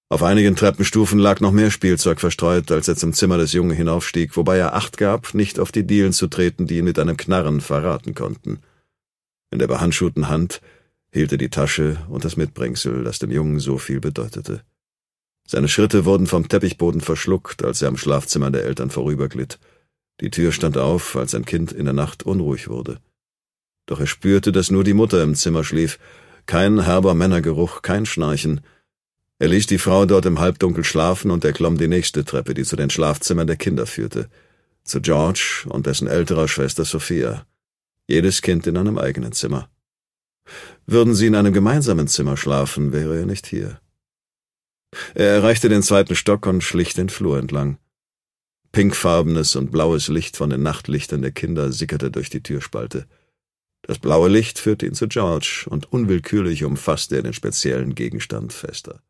Auf einigen Treppenstufen lag noch mehr Spielzeug verstreut, als er zum Zimmer des Jungen hinaufstieg, wobei er Acht gab, nicht auf die Dielen zu treten, die ihn mit einem Knarren verraten konnten. In der behandschuhten Hand hielt er die Tasche und das Mitbringsel, das dem Jungen so viel bedeutete. Seine Schritte wurden vom Teppichboden verschluckt, als er am Schlafzimmer der Eltern vorüberglitt. Die Tür stand auf, als ein Kind in der Nacht unruhig wurde. Doch er spürte, dass nur die Mutter im Zimmer schlief. Kein herber Männergeruch, kein Schnarchen. Er ließ die Frau dort im Halbdunkel schlafen und erklomm die nächste Treppe, die zu den Schlafzimmern der Kinder führte. Zu George und dessen älterer Schwester Sophia. Jedes Kind in einem eigenen Zimmer. Würden sie in einem gemeinsamen Zimmer schlafen, wäre er nicht hier. Er erreichte den 2. Stock und schlich den Flur entlang. Pinkfarbenes und blaues Licht von den Nachtlichtern der Kinder sickerte durch die Türspalte. Das blaue Licht führte ihn zu George, und unwillkürlich umfasste er den speziellen Gegenstand fester.